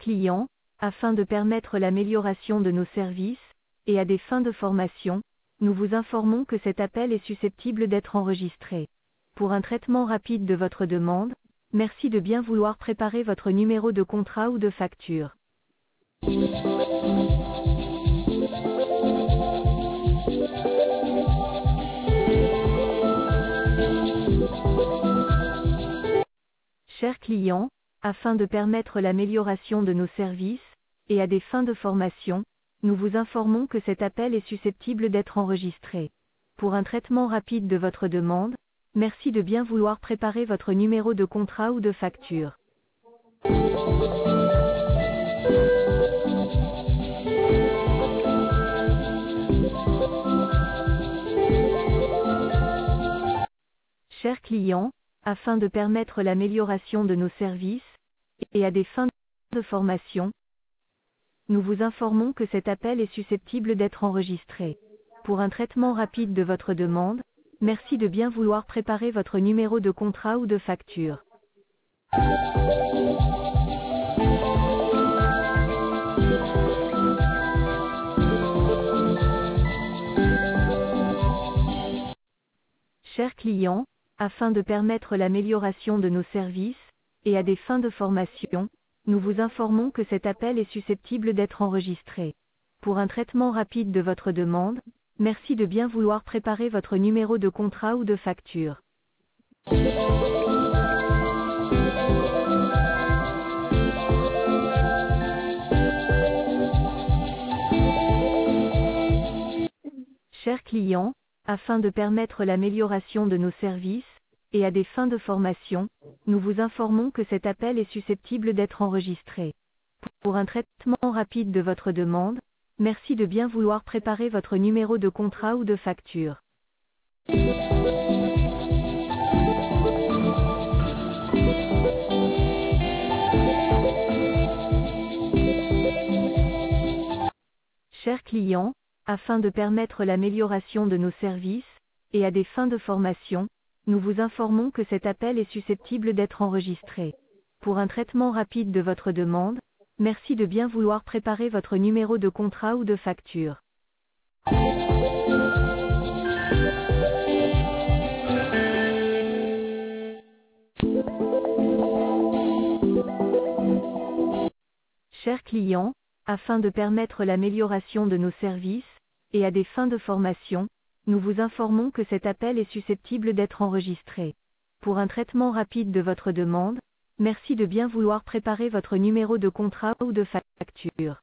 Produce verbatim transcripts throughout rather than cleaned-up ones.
client, afin de permettre l'amélioration de nos services, et à des fins de formation, nous vous informons que cet appel est susceptible d'être enregistré. Pour un traitement rapide de votre demande, merci de bien vouloir préparer votre numéro de contrat ou de facture. Chers clients, afin de permettre l'amélioration de nos services, et à des fins de formation, nous vous informons que cet appel est susceptible d'être enregistré. Pour un traitement rapide de votre demande, merci de bien vouloir préparer votre numéro de contrat ou de facture. Chers clients, afin de permettre l'amélioration de nos services, et à des fins de formation, nous vous informons que cet appel est susceptible d'être enregistré. Pour un traitement rapide de votre demande, merci de bien vouloir préparer votre numéro de contrat ou de facture. Chers clients, afin de permettre l'amélioration de nos services, et à des fins de formation, nous vous informons que cet appel est susceptible d'être enregistré. Pour un traitement rapide de votre demande, merci de bien vouloir préparer votre numéro de contrat ou de facture. Chers clients, afin de permettre l'amélioration de nos services, et à des fins de formation, nous vous informons que cet appel est susceptible d'être enregistré. Pour un traitement rapide de votre demande, merci de bien vouloir préparer votre numéro de contrat ou de facture. Chers clients, afin de permettre l'amélioration de nos services, et à des fins de formation, nous vous informons que cet appel est susceptible d'être enregistré. Pour un traitement rapide de votre demande, merci de bien vouloir préparer votre numéro de contrat ou de facture. Chers clients, afin de permettre l'amélioration de nos services, et à des fins de formation, nous vous informons que cet appel est susceptible d'être enregistré. Pour un traitement rapide de votre demande, merci de bien vouloir préparer votre numéro de contrat ou de facture.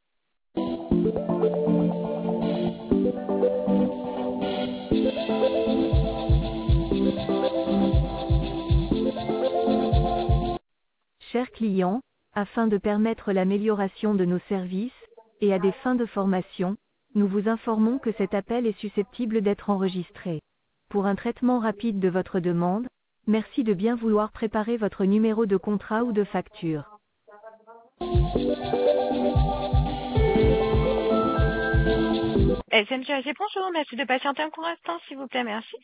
Chers clients, afin de permettre l'amélioration de nos services, et à des fins de formation, nous vous informons que cet appel est susceptible d'être enregistré. Pour un traitement rapide de votre demande, merci de bien vouloir préparer votre numéro de contrat ou de facture. S M G A G, bonjour, merci de patienter un court instant, s'il vous plaît, merci.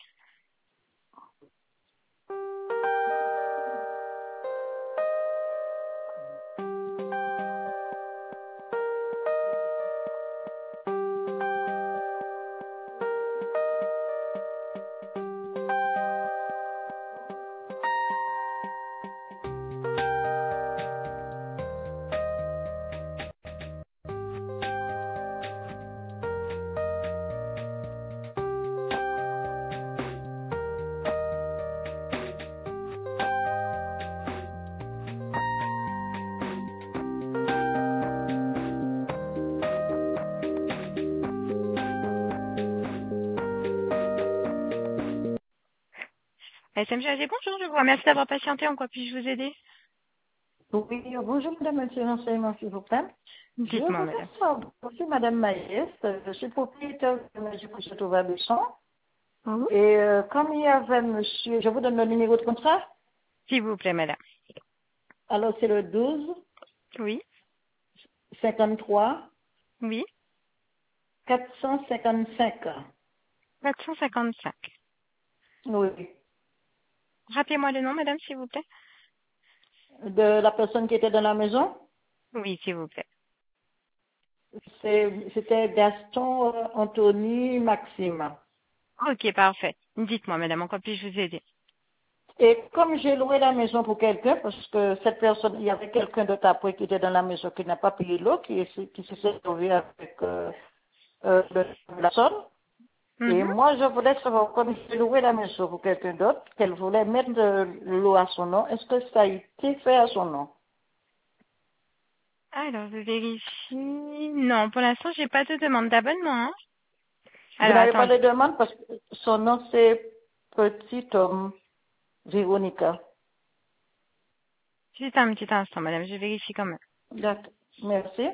S M G A G, bonjour, je vous remercie d'avoir patienté, en quoi puis-je vous aider? Oui, bonjour Madame Monsieur l'enseignement, s'il vous plaît. Je Dites-moi, voudrais madame. savoir, je suis Madame Maïs, je suis propriétaire de Maison Château Vabesson. Oui. Et euh, comme il y avait monsieur, je vous donne le numéro de contrat. S'il vous plaît, madame. Alors c'est le douze, Oui, cinquante-trois, oui, quatre cent cinquante-cinq. quatre cent cinquante-cinq. Oui. Rappelez-moi le nom, madame, s'il vous plaît. De la personne qui était dans la maison. Oui, s'il vous plaît. C'est- C'était Gaston, euh, Anthony, Maxime. Ok, parfait. Dites-moi, madame, en quoi puis-je vous aider? Et comme j'ai loué la maison pour quelqu'un, parce que cette personne, il y avait quelqu'un d'autre après qui était dans la maison qui n'a pas payé l'eau, qui, est- qui s'est servi avec euh, euh, le- la somme. Et Mhm. moi, je voulais savoir, comme j'ai loué la maison pour quelqu'un d'autre, qu'elle voulait mettre de l'eau à son nom, est-ce que ça a été fait à son nom? Alors, je vérifie. Non, pour l'instant, j'ai pas de demande d'abonnement. Hein. Vous Alors, n'avez pas de attendez. demande parce que son nom c'est Petit Homme Véronica. Juste un petit instant, madame, je vérifie quand même. D'accord. Merci.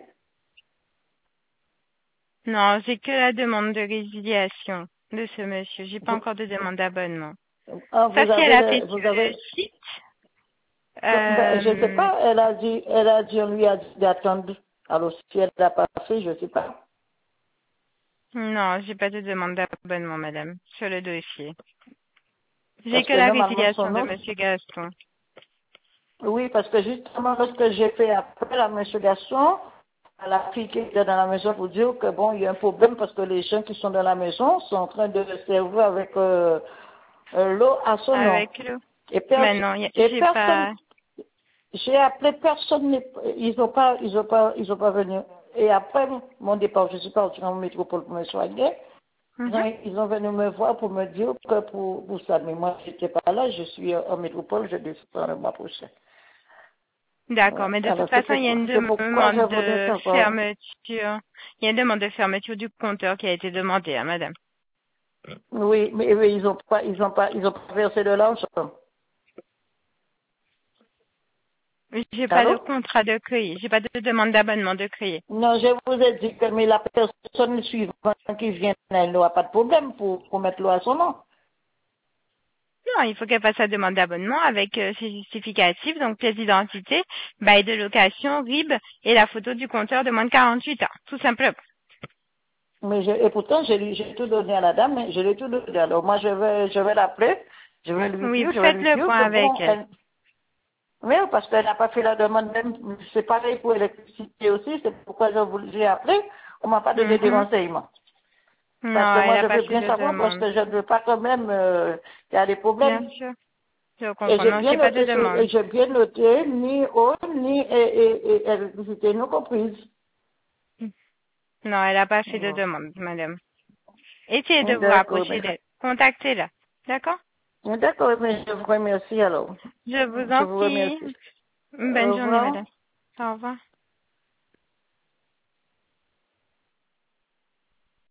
Non, j'ai que la demande de résiliation de ce monsieur. J'ai pas Vous, encore de demande d'abonnement. ah, Ça, vous si elle avez a fait le, vous sur le avez, site. ben, je ne sais Euh, pas, elle a dit, elle a dit, on lui a dit d'attendre. Alors si elle l'a pas fait, je ne sais pas. non, j'ai pas de demande d'abonnement, madame, sur le dossier. J'ai Parce que que la normalement son résiliation de nom, monsieur Gaston. oui, parce que justement, lorsque j'ai fait appel à M. Gaston, à la fille qui était dans la maison pour dire que bon, il y a un problème parce que les gens qui sont dans la maison sont en train de le servir avec euh, euh, l'eau à son nom. Avec le. Et, Mais pers- non, y a- et j'ai personne, pas. j'ai appelé personne, n'est- ils n'ont pas, ils ont pas, ils ont pas venu. Et après mon départ, je suis partie en métropole pour me soigner. Ils Mhm. ont, ils ont venu me voir pour me dire que pour, pour ça, mais moi, j'étais pas là, je suis en métropole, je descends le mois prochain. D'accord, Ouais. mais de toute Alors, c'est façon, il y a pourquoi, une c'est pourquoi je demande voudrais de savoir. fermeture. Il y a une demande de fermeture du compteur qui a été demandée, hein, madame. Oui, mais, mais ils ont pas, ils ont pas, ils ont pas versé de l'argent. J'ai pas de Allô? contrat de créer. J'ai pas de demande d'abonnement de créer. Non, je vous ai dit que mais la personne suivante qui vient, elle n'aura pas de problème pour, pour mettre l'eau à son nom. Non, il faut qu'elle fasse sa demande d'abonnement avec euh, ses justificatifs, donc pièce d'identité, bail de location, R I B et la photo du compteur de moins de quarante-huit heures, tout simplement. Mais je, et pourtant, j'ai lui- j'ai tout donné à la dame, mais je l'ai tout donné. Alors moi, je vais, je vais l'appeler, je vais lui Oui, dire, vous je vais faites lui le dire point que avec bon, elle. elle, oui, parce qu'elle n'a pas fait la demande même, c'est pareil pour l'électricité aussi, c'est pourquoi je vous l'ai appelé, on m'a pas donné des Mhm. renseignements. Parce Non, que elle moi, n'a je pas veux fait bien de savoir, parce demande. que je ne veux pas quand même euh, qu'il y a des Bien problèmes. sûr. Je Et comprends. j'ai Non, bien j'ai pas de noté, sur- et demande. j'ai bien noté, ni eau, ni et, et, et électricité non comprise. Non, elle n'a pas fait de Mm. demande, madame. Essayez de vous D'accord, mais rapprocher d'elle. Contactez-la. D'accord? d'accord, mais je vous remercie alors. Je vous Je en vous prie. remercie. Bonne Au journée, revoir. madame. Au revoir.